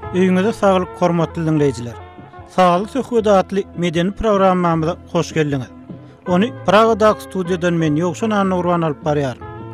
Öýüňize saglyk, hormatly dinleýijiler. Sağlyk söhbeti adly medeni programmamyza hoş geldiňiz. Onu Praga'daky studiýadan men Ýogşan Anurwan alyp barýar.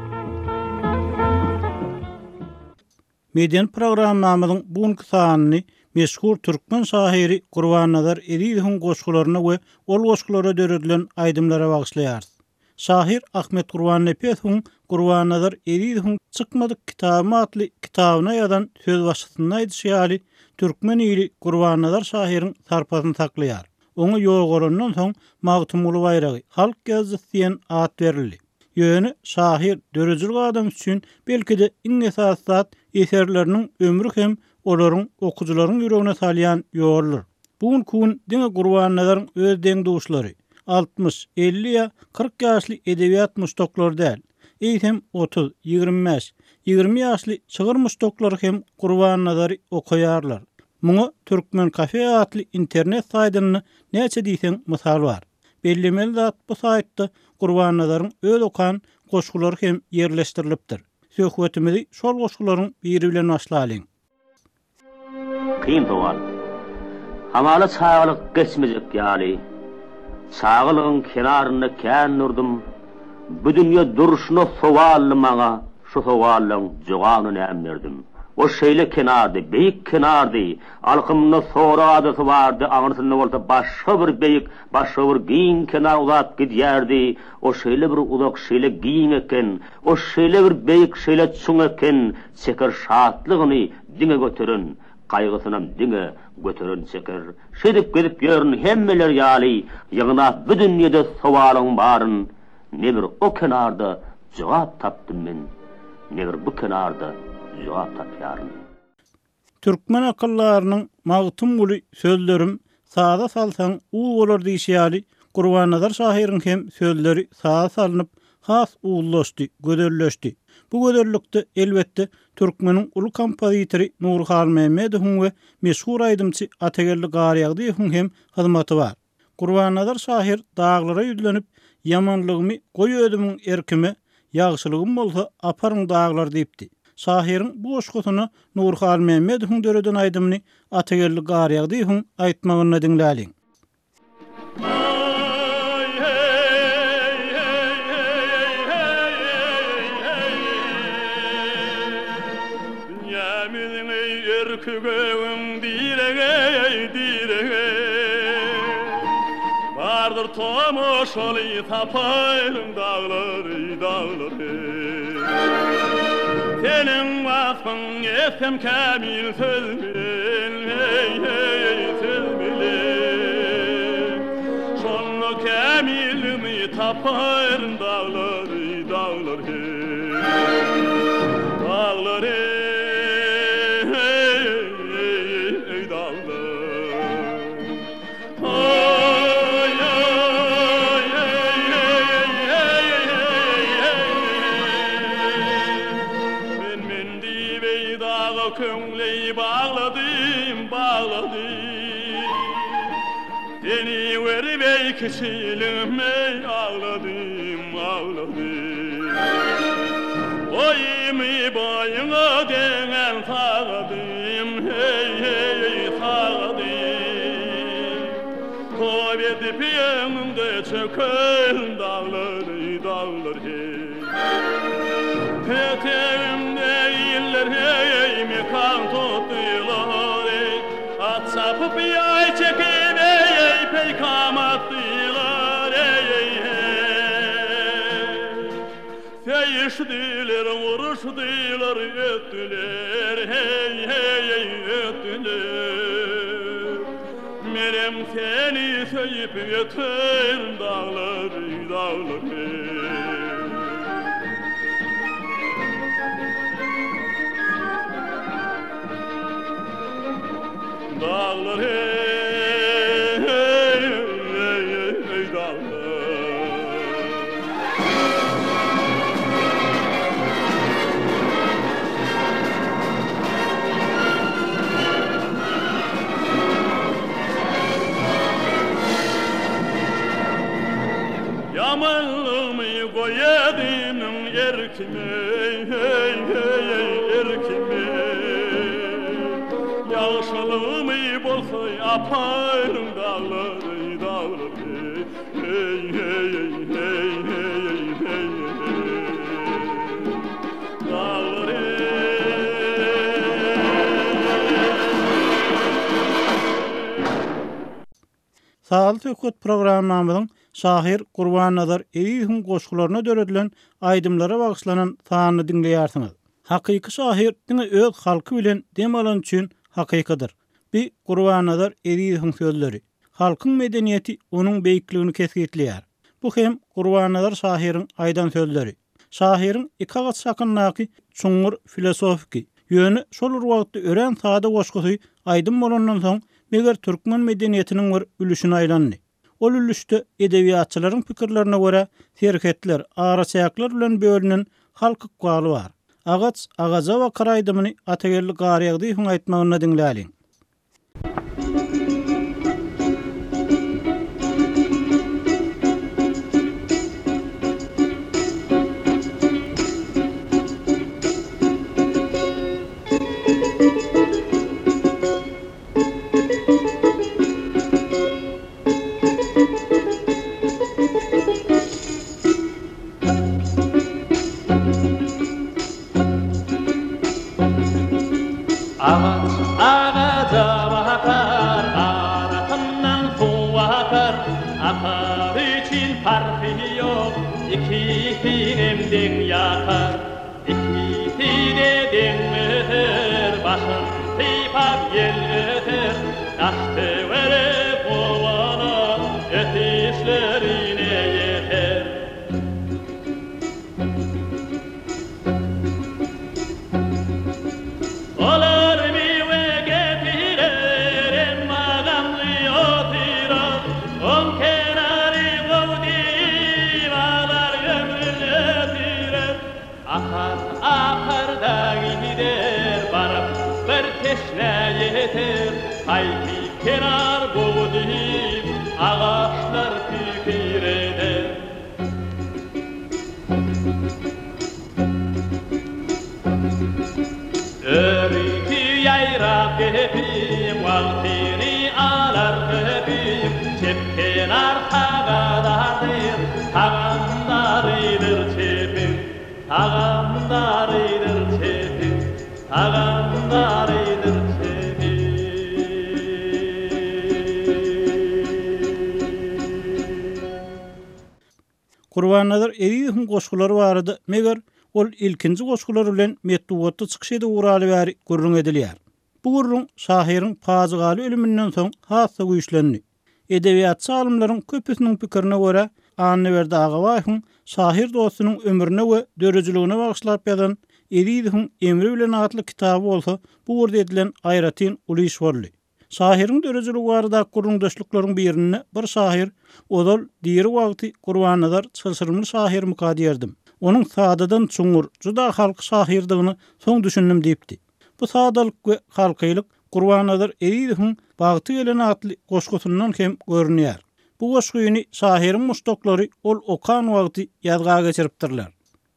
Medeni programmamyzyň bugunky sanyny meşhur türkmen şahyry Gurban-Nazar Ediýewiň goşgularyna we ol goşgulara döredilen aýdymlara bagyşlaýar. Şahyr Ahmet Gurban Nepesowyň Gurban-Nazar Ediýewiň Çykmadyk kitaby adly kitabyna ýazan söz başlygyny aýdyşýaly türkmen ýyly Gurban-Nazar şahyryň sarpasyny saklaýar. Oňa ýolgorandan soň Magtymly bayragy halk gezgisi diýen ad berildi. Ýöne şahyr dörejilik adam üçin belki-de iň esas zat eserleriniň ömrü hem olaryň okujularyň ýüregine salýan ýoldur. Bugun diňe Gurban-Nazaryň öz deňduşlary 60, 50 ya 40 ýaşly edebiýat muşdoklary däl. Eýsem 30, 25, 20 ýaşly çygyr muşdoklary hem Gurban-Nazary okaýarlar. Muňa Türkmen Kafe adly internet saýtyny näçe diýseň mysal bar. Bellemeli zat bu saýtda Gurban-Nazaryň öz okan goşgulary hem ýerleşdirilipdir. Söhbetimizi şol goşgularyň biri bilen başlaýalyň. Kıyım doğal. Hamalı çağılık geçmeyecek yali. Çağılığın kenarını kän nurdum. Bu dünya duruşunu sovallımağa, şu sovallığın cıganını emlerdim. O şeyle kenardı, beyik kenardı. Alkımını soğradısı vardı, ağrısını olsa başka bir beyik, başka bir giyin kenar uzat gidyerdi. O şeyle bir uzak şeyle giyin eken, o şeyle bir beyik şeyle çun eken, çeker şahatlığını dine götürün. Kaygısınam dine götürün çeker. Şedip gidip görün hemmeler yali, yığına bu dünyada sovalın barın. Ne bir o kenarda cevap taptım men, ne bir bu kenarda cevap tapýaryn. Türkmen akyllarynyň magtymly sözlerim sada salsaň u bolar diýýäli Gurban-Nazar şahyryň hem sözleri sada salynıp has uullaşdy, göderleşdi. Bu göderlikde elbetde Türkmeniň uly kompozitory Nurhan Mehmedowyň we meşhur aýdymçy Atagerli Garyagdyýewiň hem hyzmaty bar. Gurban-Nazar şahyr daglara ýüzlenip yamanlygymy goý ödümiň erkimi, ýagşylygym bolsa aparyň daglar diýipdi. Şahyryň bu goşgusyny Nurhan Mehmedowyň döreden aýdymyny Atagerli Garyagdyýewiň aýtmagyny dinläliň. Kügöwüm direge Bardır tomoşaly tapayım dağları Senin vasfın etkem kamil söz bil söz bil Şonu kamilimi tapayım dağları Köngleyi bağladım Seni verip kişiliğime ağladım Oyimi boyuna denen sağladım sağladım Koy edip yanımda çökün dağları Peteğimde iller kan tuttular At sapıp yay çekip peykam attılar Seyişdiler, vuruşdiler, öttüler öttüler Merem seni söyüp götür dağları Dağlar dağlar Yamanlığımı koyadım erkime erkime Yağış soy aparın dağları dağları hey hey hey hey hey dağları Sağlık Hökümet programmamyzyň Şahir Gurbannazar Ediýewiň goşgularyna döredilen aýdymlara bagyşlanan sanyny dinleýärsiňiz. Hakyky şahir diňe öz halky bilen dem alan üçin hakykydyr. Bir Gurbannazar Ediýewiň sözleri. Halkyň medeniýeti onuň beýikligini kesgitleýär. Bu hem Gurbannazar şahiriň aýdan sözleri. Şahiriň iki gat sakynnaky çuňur filosofiki ýöne şol wagtda ören sada goşgusy aýdym bolandan soň meger türkmen medeniýetiniň bir ülüşine aýlandy. Ol ülüşde edebiýatçylaryň pikirlerine görä serhetler, araçaýaklar bilen bölünen halky galy bar. Agaç, agaza we karaýdymy atagerli garyagdy hüň aýtmagyna diňläliň. Gurbannazar Ediýewiň goşgulary barada meger ol ilkinji goşgular bilen metduwatda çykyşyda uraly bäri gurrun edilýär. Bu gurrun şahiriň pazygaly ölümünden soň hassa güýçlendi. Edebiýatçy alymlaryň köpüsiniň pikirine görä Anneber Dagabaýyň şahir dostunyň ömrüne we dörejiligine bagyşlap ýazan Ediýewiň emri bilen atly kitaby bolsa bu gurda edilen aýratyn uly iş boldy. Şahiriň dörejiligi barada gurrundaşlyklaryň birini bir şahir odal diýeri wagty Gurbannazar çylşyrmy şahir mukady ýerdim. Onuň sadadan çuňur, juda halky şahirdigini soň düşündim diýipdi. Bu sadalyk we halkylyk Gurbannazar Ediýewiň bagty gelen atly goşgusundan hem görünýär. Bu goşguny şahiriň muşdoklary ol okan wagty ýazga geçiripdirler.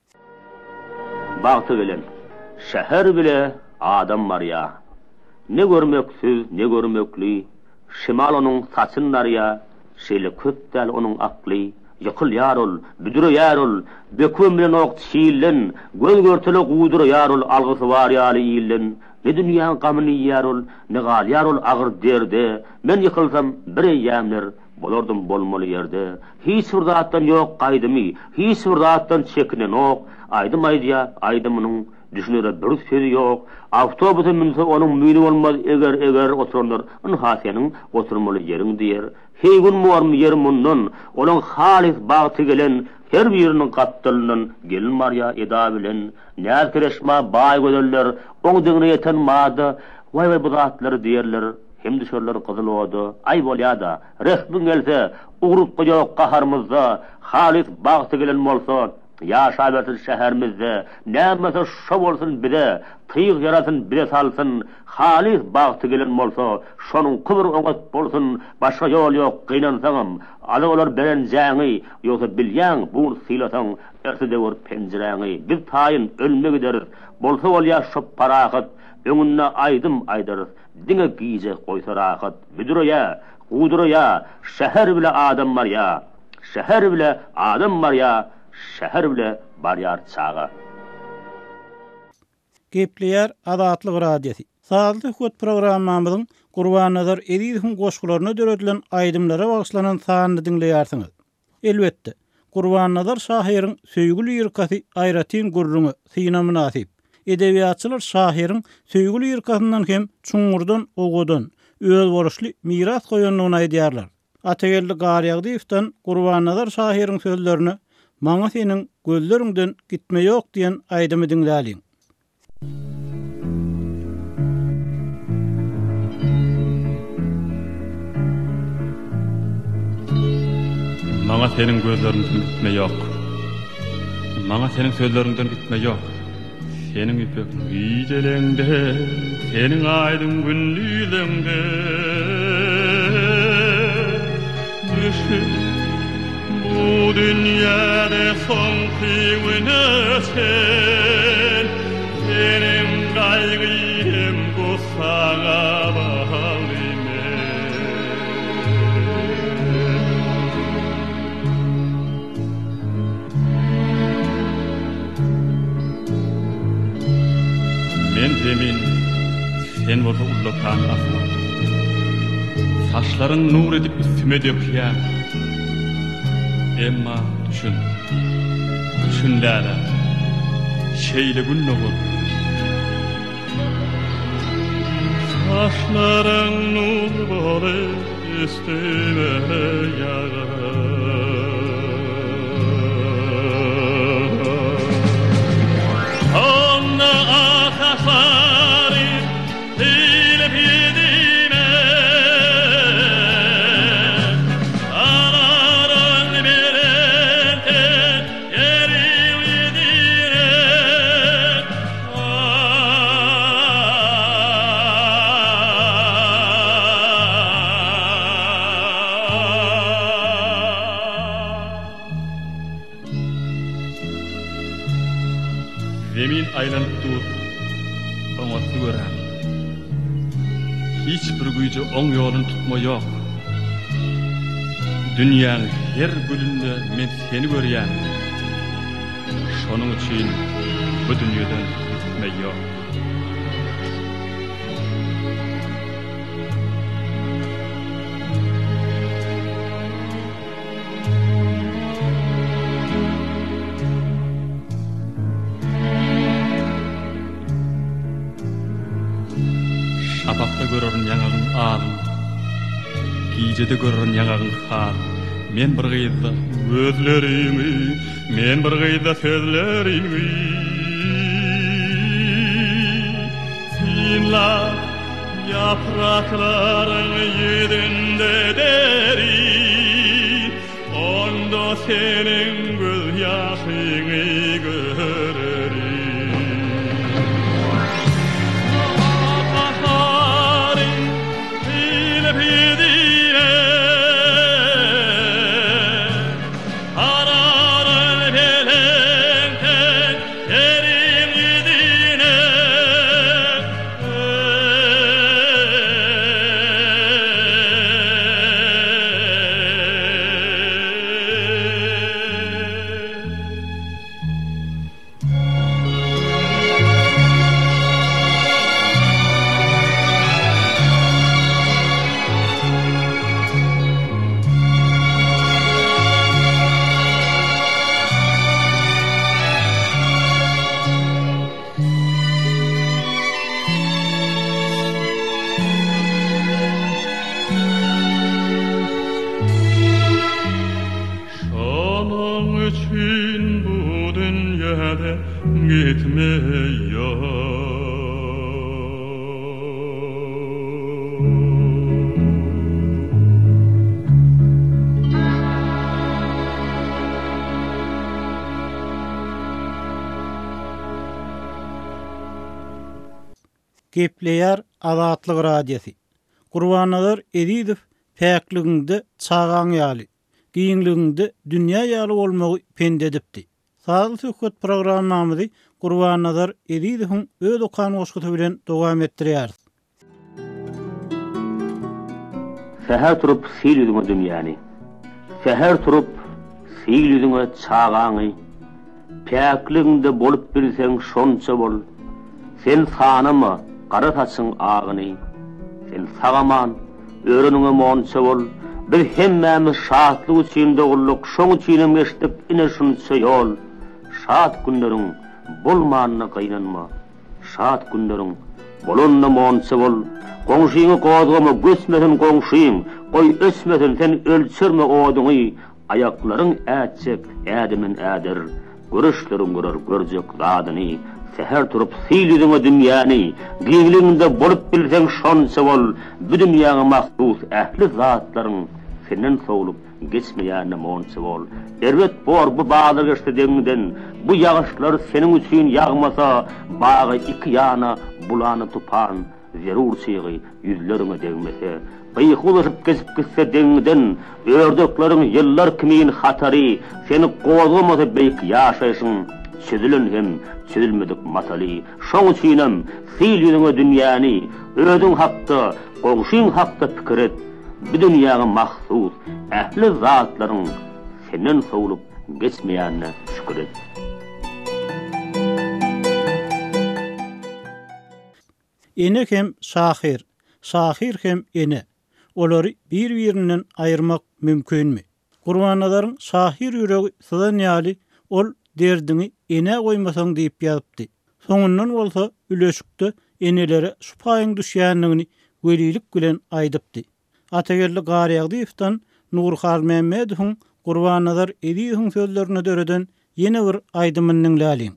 Bagty gelen şäher bile adam bar ýa. Ne görmeksiz, ne görmekli, şimal onun saçınlar ya, şeýle köpdäl onun akly, ýykyl ýarol, büdüre ýarol, beküm bilen oqt şiýlen, göz görtele guýdyr ýarol, algysy bar ýaly ýylen, ne dünýäň gamyny ýarol, ne gal ýarol agyr derde, men ýykylsam bir ýamler, bolardym bolmaly ýerde, hiç bir zatdan ýok gaýdymy, hiç bir zatdan çekinen ok, aýdym aýdýa, aýdymynyň düşünere bir sözi ýok. Awtobusa minse onuň müýni bolmaz eger otururlar. Onuň hasyanyň oturmaly ýeriň diýer. Heýgun muarmy ýer mundan, onuň halis bagty gelen her biriniň gatdylyndan gelin marya eda bilen näzkireşma baý gözeller, oň diňine ýeten maada, way bu zatlary diýerler. Hem düşerler gyzylwady, ay bolýada, resmin gelse, ugrupga ýok gaharmyzda, halis bagty gelen bolsa, Yaşabatın şehrimizde nämese şo bolsun bide, tyýyk yarasyn bide salsyn, halis bagty gelen bolsa, şonuň kubur oňat bolsun, başga ýol ýok, gynansaňam, olar beren jäňi, ýoksa bilýän bu sylasaň, ertede wor penjiräňi, bir taýyn ölme giderir, bolsa ol ýaşap parahat, öňünde aýdym aýdarys, diňe giýje goýsa rahat, büdürýä, gudurýa, şäher bile adam bar ýa, şäher bile adam bar ýa, şäher bile barýar çaga. Gepleýär Azatlyk radiosi. Sağlık hökümet programmamyzyň Gurbannazar Ediýewiň goşgularyna döredilen aýdymlara bagyşlanan sanyny dinleýärsiňiz. Elbetde, Gurbannazar şahyryň söýgüli ýyrkasy Aýratyn Gurruňy syna münasip. Edebiýatçylar şahyryň söýgüli ýyrkasyndan hem çuňurdan ogodan öz borçly miras goýanlygyny aýdýarlar. Atagelli Garýagdyýewden Gurbannazar şahyryň sözlerini "Maňa seniň gözleriňden gitme ýok" diýen aýdymy dinläliň. Maňa seniň gözleriňden gitme ýok. Maňa seniň sözleriňden gitme ýok. Seniň ýüpek giýjeleňde, seniň aýdym günlüýleňde. Bu dünýäde soňky sen, senin gaýgym gusaga baglyme. Men demin sen bolsa ullatan asma. Saçlaryň nur edip üstüme dökýär. Emma düşündäle şeýle gün olur. Saçlaryň nur boly üstüme ýagar. Onda ataşlary dilip ýedime. Zemin aýlanyp dur, oňa süýärem. Hiç bir güýje oň ýolun tutma ýok. Dünýäň her gülünde men seni görýän. Şonuň üçin bu dünýeden gitme ýok. Şapakda görürün ýanagyn alym, gijede görürün ýanagyn har. Men bir gyýda gözlerimi, men bir gyýda sözlerimi. Sinla yapraklaryň ýüzünde deri, onda seniň göz ýaşyňy görerim. Gepleýär Azatlyk radiosi. Gurbannazar Ediziw päkliginde çağan ýaly, giňliginde dünýä ýaly bolmagy pende edipdi. Sağly söhbet programmamyzy Gurbannazar Ediziwiň öz okan goşguty bilen dowam etdirýär. Seher turup sil yüzüňe dünýäni. Seher turup sil yüzüňe çağaňy. Päkliginde bolup bilseň şonça bol. Sen sanama gara saçyň agyny. Sen sagaman örenüňe monça bol. Bir hemmämiz şatlyk üçin dogurluk, şoň üçin geçdik ine şunça ýol. Şat günleriň bolmanyna gaýnanma. Şat günleriň bolunna monça bol. Goňşyňy gozgama gösmeden goňşyň, goý ösmeden sen ölçürme oduňy. Ayaklaryň äçek, ädimin ädir. Görüşlerim görür görjek zadyny. Seher turup silýüňe dünýäni, giňliginde bolup bilseň şonça bol. Bu dünýäge mahsus ähli zatlaryň senden sowlup geçmeýärne monça bol. Erwet bor bu bagda geçdi deňden, bu ýagyşlar seniň üçin ýagmasa, bagy iki ýana bulany tupan, zerur sygy ýüzleriňe degmese, beýhulaşyp kesip gitse deňden, ördökleriň ýyllar kimin hatary, seni gozgamasa beýik ýaşaýsyň. Çizilen hem çizilmedik matali. Şoň üçinem sil ýüzüňe dünýäni, özüň hakda, goňşyň hakda pikir et. Bu dünýäge mahsus ähli zatlaryň senden sowlup geçmeýärine şükür et. Ene hem şahir, şahir hem ene. Olary bir-birinden aýyrmak mümkinmi? Gurbannazarın şahir ýüregi sydan ýaly ol derdini ene goýmasaň diýip ýazypdy. Soňundan bolsa üleşikde enelere şupaýyň düşýänligini welilik bilen aýdypdy. Atagerli Gary Agdiýewden Nurhal Mehmediň Gurbannazar Ediziwiň sözlerine döreden ýene bir aýdymyny dinläliň.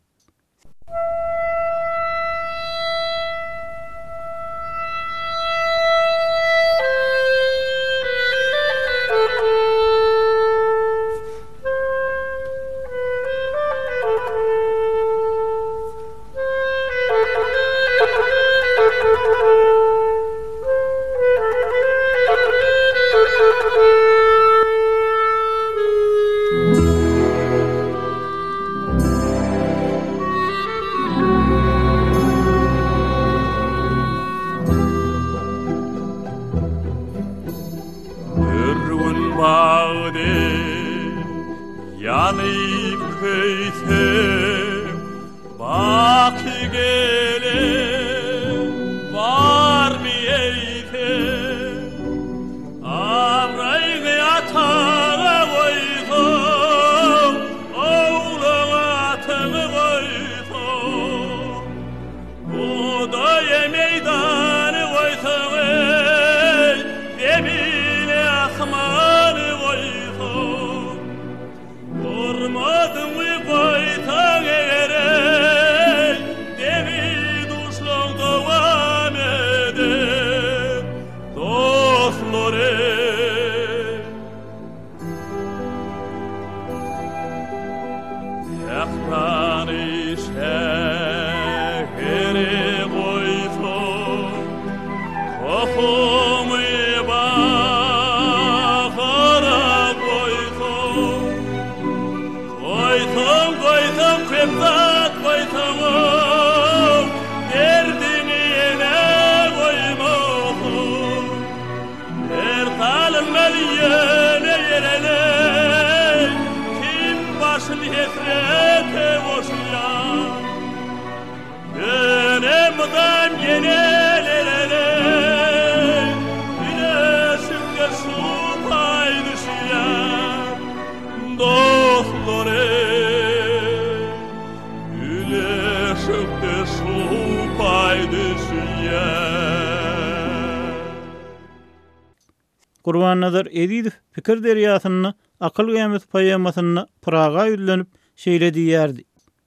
Gurbannazar Ediziw pikir derýasyny akyl gämet paýamasyny Praga ýüzlenip şeýledi ýerdi.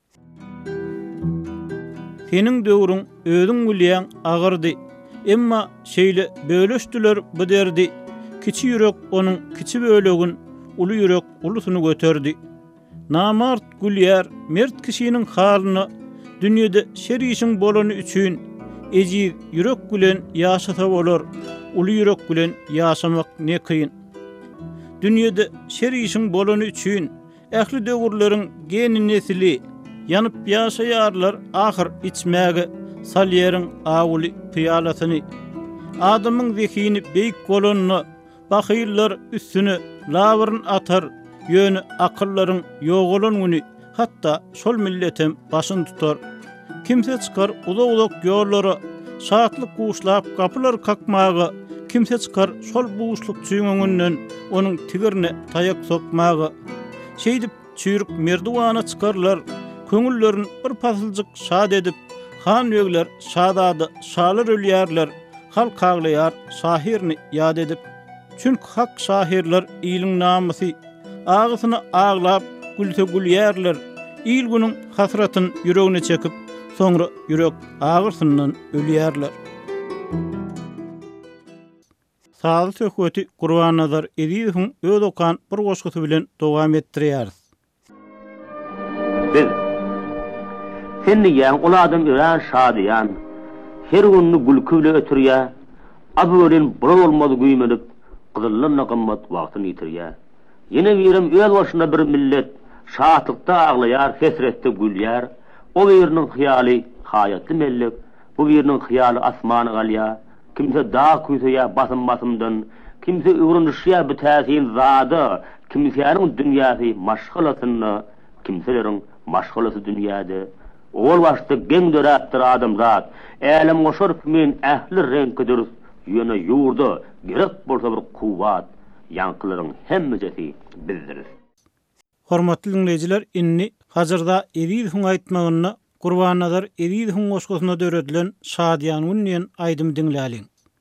Seniň döwrüň özüň bilýän agyrdy, emma şeýle bölüşdiler bu derdi. Kiçi ýürek onuň kiçi bölegin, uly ýürek ulusyny göterdi. Namart gülýär mert kişiniň halyny, dünýede şer işiň bolany üçin Ejiz ýürek bilen ýaşasa bolar, uly ýürek bilen ýaşamak ne kıyın. Dünýede şer işin bolany üçin ähli döwürleriň geni nesili ýanyp ýaşaýarlar ahir içmäge salýerin awly piyalasyny. Adamyň zekini beýik bolanyny bahyyllar üstüne lawryn atar, ýöne akyllaryň ýogalanyny hatda şol milletem başyn tutar. Kimse çıkar uzak ýollara saatlyk guşlap kapylar kakmagy, kimse çıkar şol buğuşluk çüýüňinden onuň tigirine tayak sokmagy. Şeýdip çüýrük merdiwana çıkarlar, köňüllerini bir pasyldyk şad edip, han ögler şadady şalar ölýärler, halk aglaýar şahirni ýad edip. Çünki hak şahirler ýylyň namysy, agysyny aglap gülse gülýärler, ýyl günüň hasratyn ýüregine çekip, soňra ýürek agyrsynyň ölýärler. Sağlı söhbeti Gurbanazar Ediýewiň öz okan bir goşgusy bilen dowam etdirýär. Biz seni ýan uladym ören şadyýan, her günni gülkü bilen ötürýär, abören bulan bolmady güýmenip, gyzyllyna gymmat wagtyny ýitirýär. Ýene birim öz başyna bir millet şatlykda aglaýar, kesretde gülýär. O biriniň hyýaly hayatly mellik, bu biriniň hyýaly asmany galýar. Kimse dağ küýseýär basym-basymdan, kimse ýurunuşýar bu täsin zady, kimseýäniň dünýäsi maşgalatyny, kimseleriň maşgalasy dünýäde. Ol başda geň döräpdir adamzat, älim goşar men ähli renkdir, ýöne ýurda gerek bolsa bir kuwat, ýankylaryň hemmesi bizdir. Hormatly dinleyijiler, inni hazırda Ediýewiň aýtmagyny Gurbanazar Ediýewiň goşgusyna döredilen Şadyan Ünniýen aýdym dinläliň.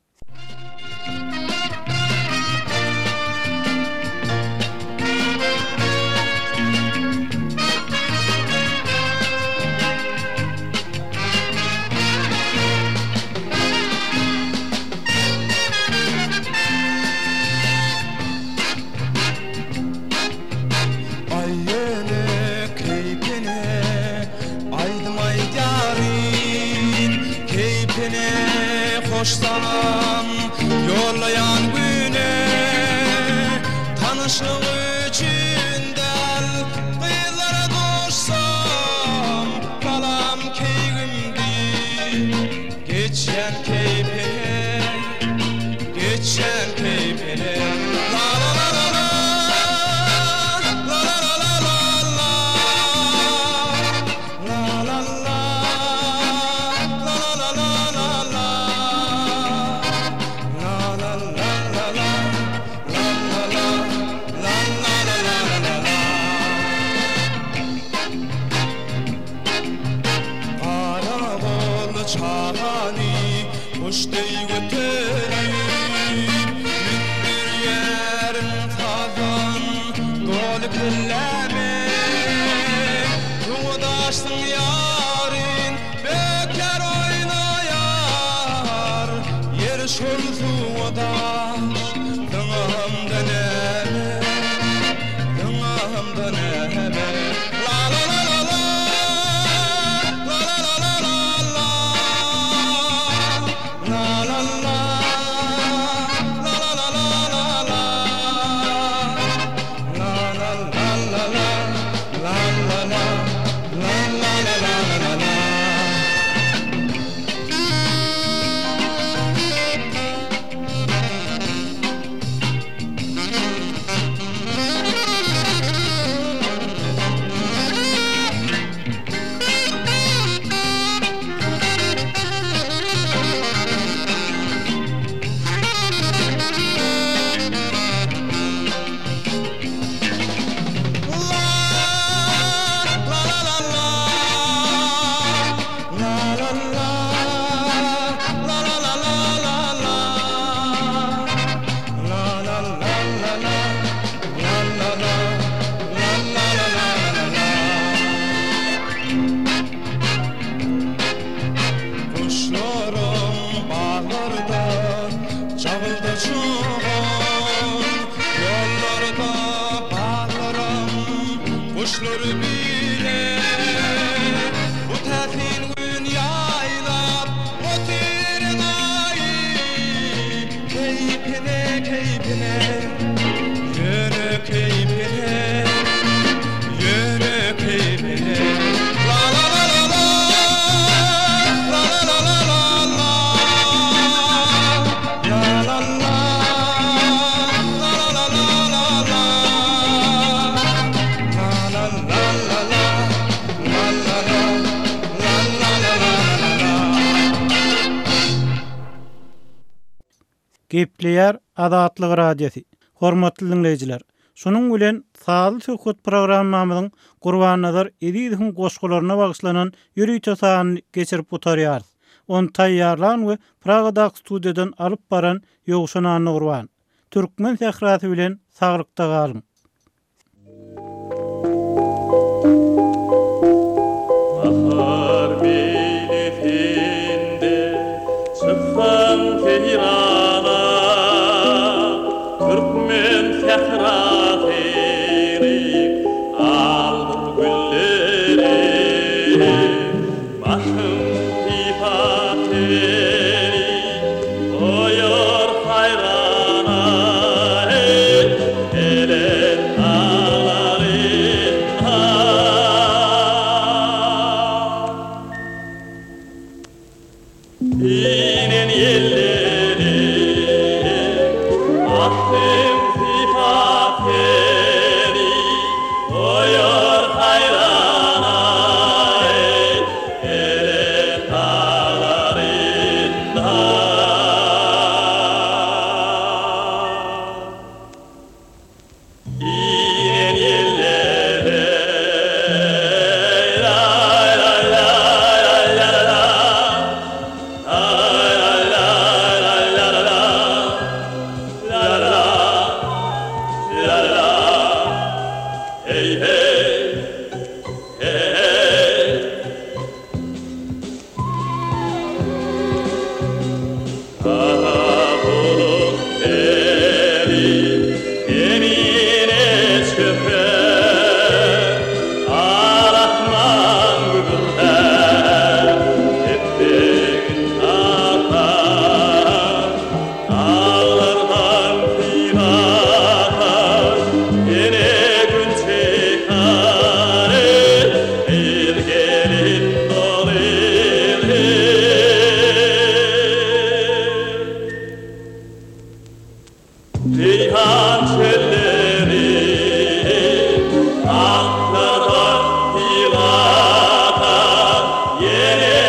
Hoşsan yollayan güne tanışık üçün del kıyılara doşsam kalam keygimdi geçen keyfine la la la la la la la la la la la la çağani hoştey götürün bir yerim tadan dolu külleme rudaşsın yarın bekar oynayar yer şolzu odaş dağımdan eme la la la la la Kuşları bile bu terkin gün yayla Gepleýär Adatlyk radiosi. Hormatly dinleyijiler, şonuň bilen sağly söhbet programmamyzyň Gurbannazar Ediziň goşgularyna bagyşlanan ýürüýte sanyny geçirip otarýar. On taýýarlan we Pragadak studiýadan alyp baran Ýogşan Anny Gurban. Türkmen sährasy bilen saglykda galyň. Bahar meýlefinde çıksan Tehrana, Türkmen sährasy aldyr gülleri, başym sifateri oýar hayrana, elen ağlarına. Dinin yerleri ahtım sifateri oyor hayrana, elen dağlarında. Dinin yerleri lay lay lay lay lay lay. Reyhan çelleri aktadan hilata, yene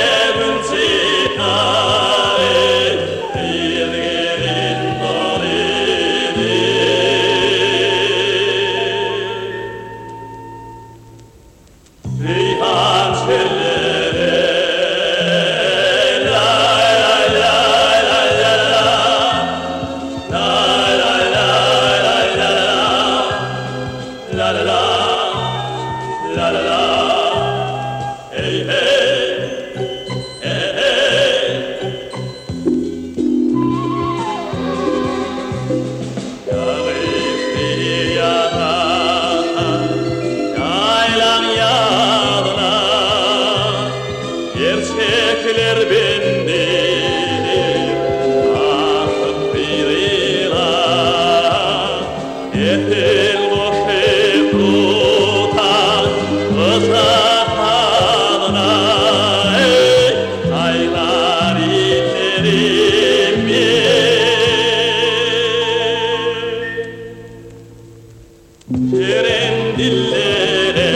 bülçikare ilgerin dolini. Reyhan çelleri lay lay lay lay lay la la la la la la, hey hey hey hey. Yağıştı yana, yaylan yağına, gerçekler bendir, artık birira, yeter boşe tutan ızatanına, aylar iterim Şirin dillere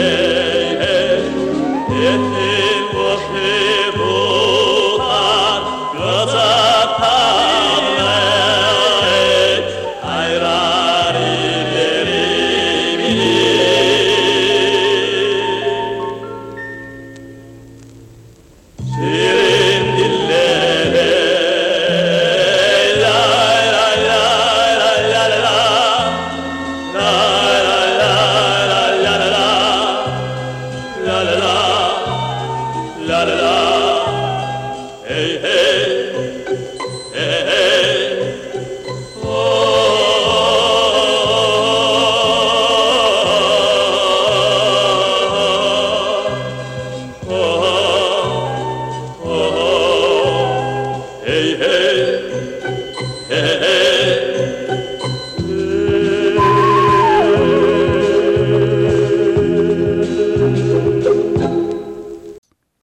yeter boşe tutan ızatanına, aylar iterim Şirin dillere lay lay lay lay lay lay. La la la la la la la la la la la la, hey hey